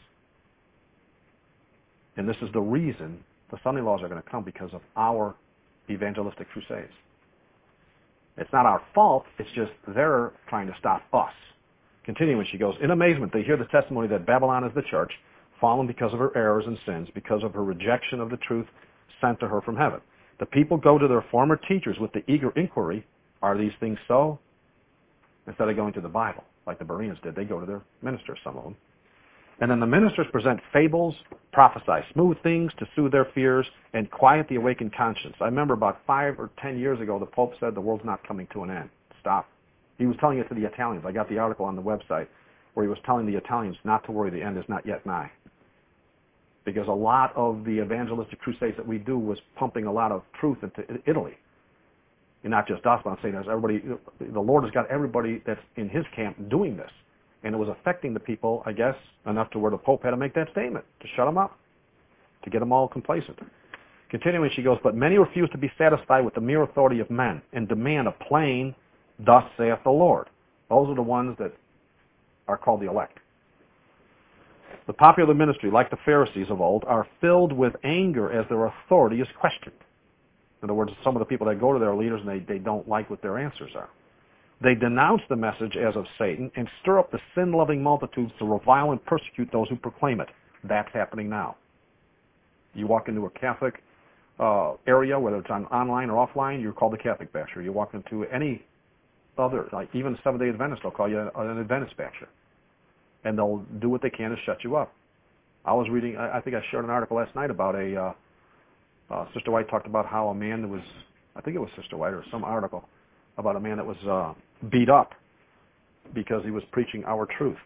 And this is the reason the Sunday laws are going to come, because of our evangelistic crusades. It's not our fault, it's just they're trying to stop us. Continuing, she goes, in amazement, they hear the testimony that Babylon is the church, fallen because of her errors and sins, because of her rejection of the truth sent to her from heaven. The people go to their former teachers with the eager inquiry, are these things so? Instead of going to the Bible, like the Bereans did, they go to their ministers, some of them. And then the ministers present fables, prophesy smooth things to soothe their fears, and quiet the awakened conscience. I remember about five or ten years ago, the Pope said the world's not coming to an end. Stop. He was telling it to the Italians. I got the article on the website where he was telling the Italians not to worry, the end is not yet nigh. Because a lot of the evangelistic crusades that we do was pumping a lot of truth into Italy. and not just us, but I'm saying there's everybody, the Lord has got everybody that's in his camp doing this. And it was affecting the people, I guess, enough to where the Pope had to make that statement, to shut them up, to get them all complacent. Continuing, she goes, but many refuse to be satisfied with the mere authority of men and demand a plain, thus saith the Lord. Those are the ones that are called the elect. The popular ministry, like the Pharisees of old, are filled with anger as their authority is questioned. In other words, some of the people that go to their leaders and they, they don't like what their answers are. They denounce the message as of Satan and stir up the sin-loving multitudes to revile and persecute those who proclaim it. That's happening now. You walk into a Catholic uh, area, whether it's on online or offline, you're called a Catholic basher. You walk into any other, like even Seventh-day Adventist, they'll call you an Adventist basher. And they'll do what they can to shut you up. I was reading, I think I shared an article last night about a, uh, uh, Sister White talked about how a man that was, I think it was Sister White or some article, about a man that was uh, beat up because he was preaching our truth.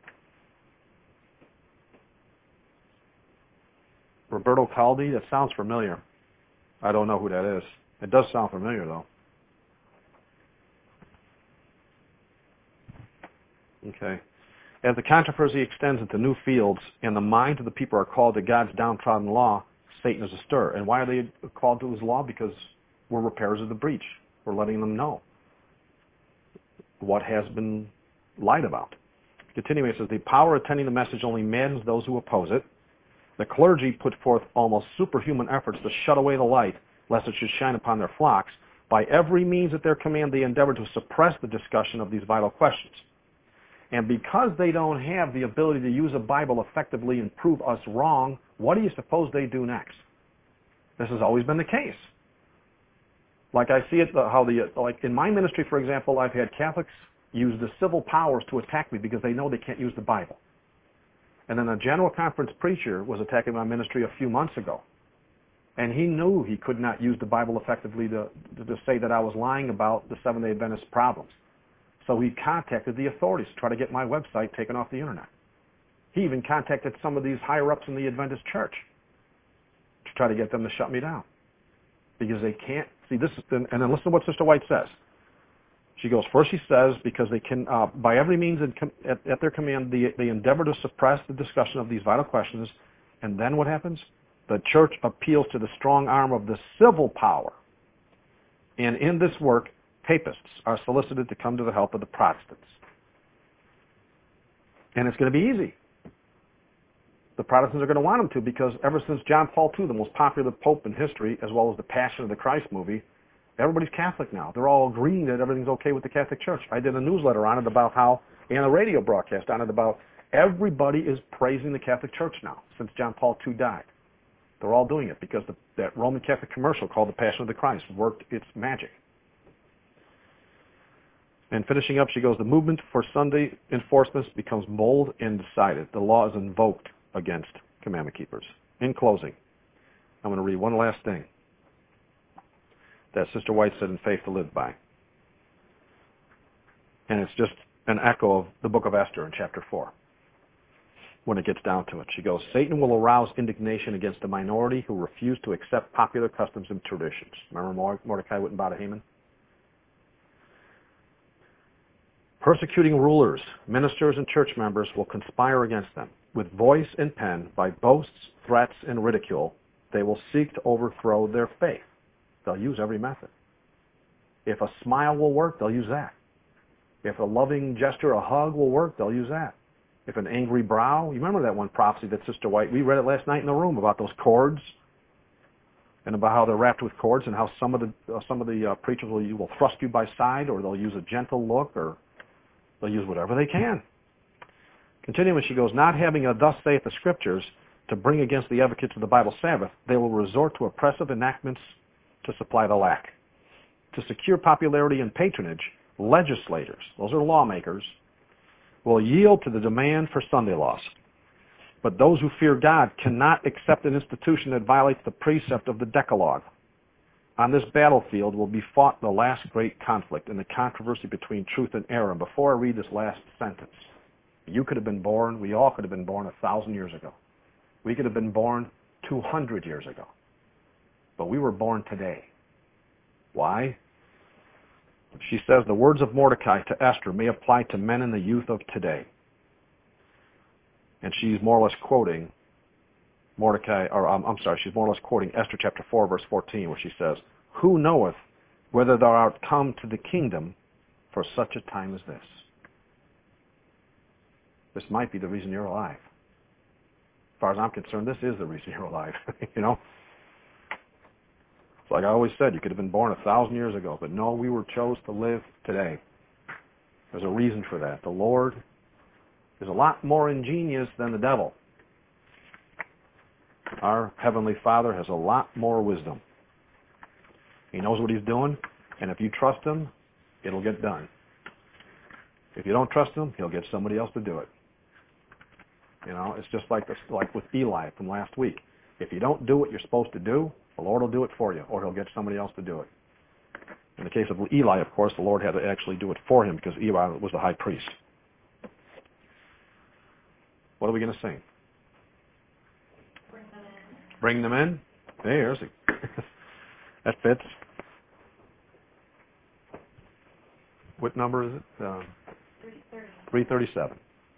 Roberto Caldi, that sounds familiar. I don't know who that is. It does sound familiar, though. Okay. As the controversy extends into new fields and the minds of the people are called to God's downtrodden law, Satan is astir. And why are they called to his law? Because we're repairers of the breach. We're letting them know what has been lied about. Continuing, it says, the power attending the message only maddens those who oppose it. The clergy put forth almost superhuman efforts to shut away the light, lest it should shine upon their flocks. By every means at their command, they endeavor to suppress the discussion of these vital questions. And because they don't have the ability to use a Bible effectively and prove us wrong, what do you suppose they do next? This has always been the case. Like I see it, how the, like in my ministry, for example, I've had Catholics use the civil powers to attack me because they know they can't use the Bible. And then a general conference preacher was attacking my ministry a few months ago. And he knew he could not use the Bible effectively to, to, to say that I was lying about the Seventh-day Adventist problems. So he contacted the authorities to try to get my website taken off the internet. He even contacted some of these higher-ups in the Adventist church to try to get them to shut me down. Because they can't, see this, is, and then listen to what Sister White says. She goes, first she says, because they can, uh, by every means at, at their command, they, they endeavor to suppress the discussion of these vital questions. And then what happens? The church appeals to the strong arm of the civil power. And in this work, papists are solicited to come to the help of the Protestants. And it's going to be easy. The Protestants are going to want them to, because ever since John Paul the Second, the most popular pope in history, as well as the Passion of the Christ movie, everybody's Catholic now. They're all agreeing that everything's okay with the Catholic Church. I did a newsletter on it about how, and a radio broadcast on it about, everybody is praising the Catholic Church now, since John Paul the Second died. They're all doing it because the, that Roman Catholic commercial called The Passion of the Christ worked its magic. And finishing up, she goes, the movement for Sunday enforcement becomes bold and decided. The law is invoked against commandment keepers. In closing, I'm going to read one last thing that Sister White said in Faith to Live By. And it's just an echo of the book of Esther in chapter four. When it gets down to it, she goes, Satan will arouse indignation against the minority who refuse to accept popular customs and traditions. Remember Mordecai wouldn't bow to Haman? Persecuting rulers, ministers, and church members will conspire against them. With voice and pen, by boasts, threats, and ridicule, they will seek to overthrow their faith. They'll use every method. If a smile will work, they'll use that. If a loving gesture, a hug will work, they'll use that. If an angry brow, you remember that one prophecy that Sister White, we read it last night in the room about those cords, and about how they're wrapped with cords, and how some of the uh, some of the uh, preachers will, will thrust you by side, or they'll use a gentle look, or they'll use whatever they can. Continuing, she goes, not having a thus saith the Scriptures to bring against the advocates of the Bible Sabbath, they will resort to oppressive enactments to supply the lack. To secure popularity and patronage, legislators, those are lawmakers, will yield to the demand for Sunday laws. But those who fear God cannot accept an institution that violates the precept of the Decalogue. On this battlefield will be fought the last great conflict in the controversy between truth and error. And before I read this last sentence, you could have been born, we all could have been born a thousand years ago. We could have been born two hundred years ago. But we were born today. Why? she says the words of Mordecai to Esther may apply to men in the youth of today. And she's more or less quoting Mordecai, or um, I'm sorry, she's more or less quoting Esther chapter four, verse fourteen, where she says, "Who knoweth whether thou art come to the kingdom for such a time as this?" This might be the reason you're alive. As far as I'm concerned, this is the reason you're alive. You know? It's like I always said, you could have been born a thousand years ago, but no, we were chose to live today. There's a reason for that. The Lord is a lot more ingenious than the devil. Our Heavenly Father has a lot more wisdom. He knows what He's doing, and if you trust Him, it'll get done. If you don't trust Him, He'll get somebody else to do it. You know, it's just like this, like with Eli from last week. If you don't do what you're supposed to do, the Lord will do it for you, or He'll get somebody else to do it. In the case of Eli, of course, the Lord had to actually do it for him because Eli was the high priest. What are we going to sing? Bring them in. Bring them in? There's it. That fits. What number is it? Um, three thirty-seven.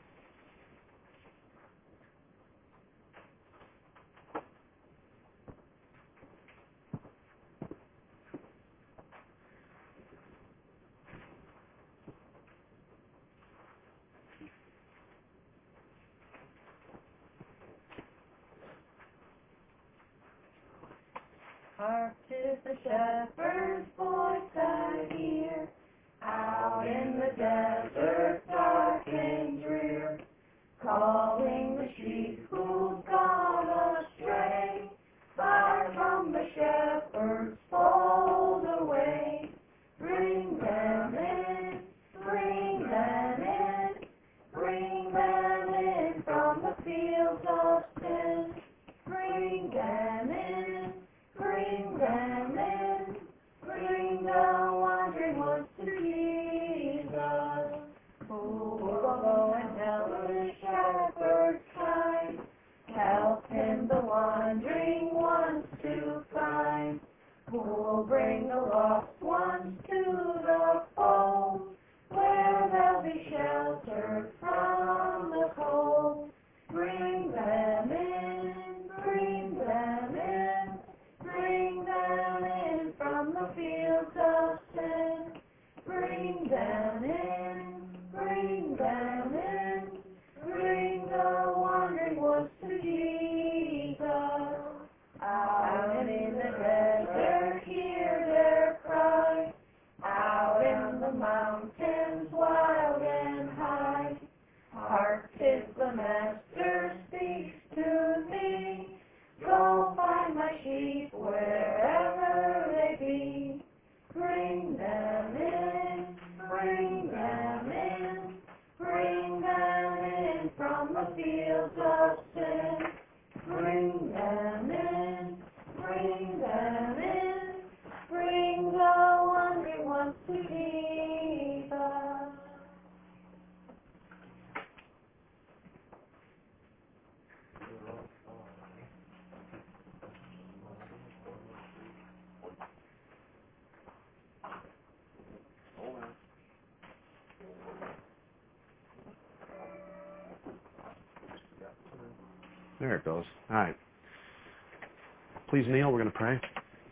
Hark to the shepherd's voice I hear, out in the desert dark and drear, calling the sheep who've gone astray, far from the shepherd's fold away. Bring them in, bring them in, bring them in from the fields of sin. Bring them in, bring them in, bring the wandering ones to Jesus. Who will go and tell the shepherd's kind, help him the wandering ones to find. Who will bring the lost ones to the fold, where they'll be sheltered from the cold. Bring them in, bring them in, bring them in from the fields of sin. Bring them in, bring them in, bring the wandering ones to Jesus. Out in the desert, hear their cry, out in the mountains, wild and high. Hark, 'tis the Master speaks to me. Go find my sheep wherever they be. Bring them in, bring them in, bring them in from the fields of sin. Bring them in, bring them in, bring the wandering ones to Jesus. There it goes. All right. Please kneel. We're going to pray.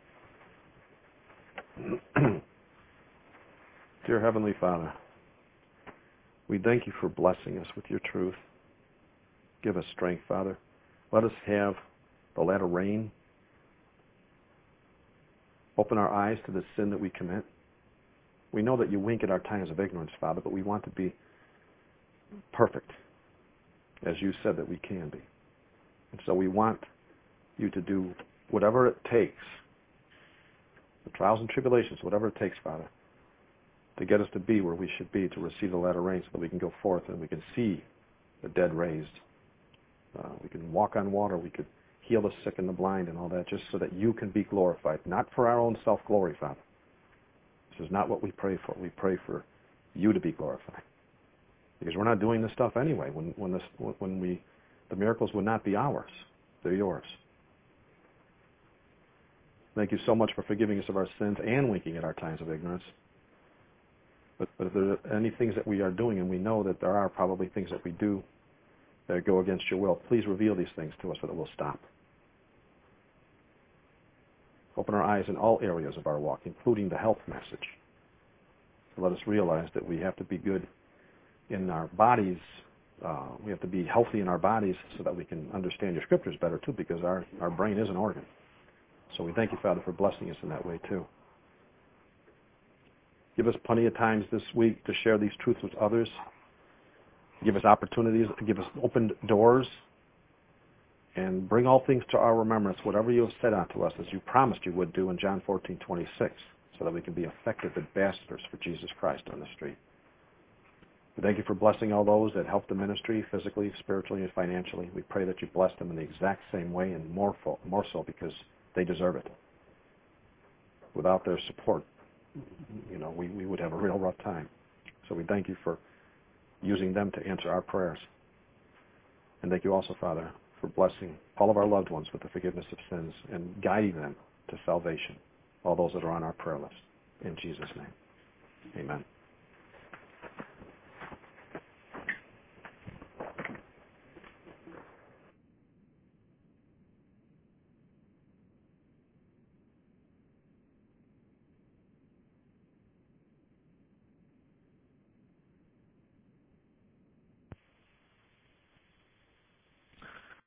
Dear Heavenly Father, we thank you for blessing us with your truth. Give us strength, Father. Let us have the latter rain. Open our eyes to the sin that we commit. We know that you wink at our times of ignorance, Father, but we want to be perfect, as you said that we can be. And so we want you to do whatever it takes, the trials and tribulations, whatever it takes, Father, to get us to be where we should be, to receive the latter rain so that we can go forth and we can see the dead raised. Uh, we can walk on water. We could heal the sick and the blind and all that, just so that you can be glorified, not for our own self-glory, Father. This is not what we pray for. We pray for you to be glorified, because we're not doing this stuff anyway. When when this when we the miracles would not be ours; they're yours. Thank you so much for forgiving us of our sins and winking at our times of ignorance. But, but if there are any things that we are doing, and we know that there are probably things that we do that go against your will, please reveal these things to us so that we'll stop. Open our eyes in all areas of our walk, including the health message. So let us realize that we have to be good in our bodies. Uh, we have to be healthy in our bodies so that we can understand your scriptures better, too, because our, our brain is an organ. So we thank you, Father, for blessing us in that way, too. Give us plenty of times this week to share these truths with others. Give us opportunities, give us opened doors, and bring all things to our remembrance, whatever you have said unto us, as you promised you would do in John fourteen twenty-six, so that we can be effective ambassadors for Jesus Christ on the street. We thank you for blessing all those that help the ministry physically, spiritually, and financially. We pray that you bless them in the exact same way, and more, fo- more so because they deserve it. Without their support, you know, we, we would have a real rough time. So we thank you for using them to answer our prayers. And thank you also, Father, for blessing all of our loved ones with the forgiveness of sins and guiding them to salvation, all those that are on our prayer list. In Jesus' name, amen.